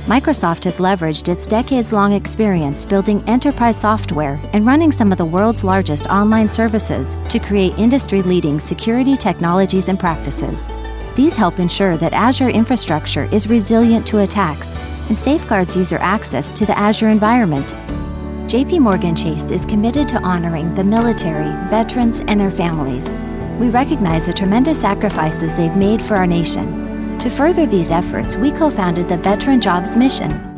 Microsoft has leveraged its decades-long experience building enterprise software and running some of the world's largest online services to create industry-leading security technologies and practices. These help ensure that Azure infrastructure is resilient to attacks and safeguards user access to the Azure environment. JP Morgan Chase is committed to honoring the military, veterans, and their families. We recognize the tremendous sacrifices they've made for our nation. To further these efforts, we co-founded the Veteran Jobs Mission,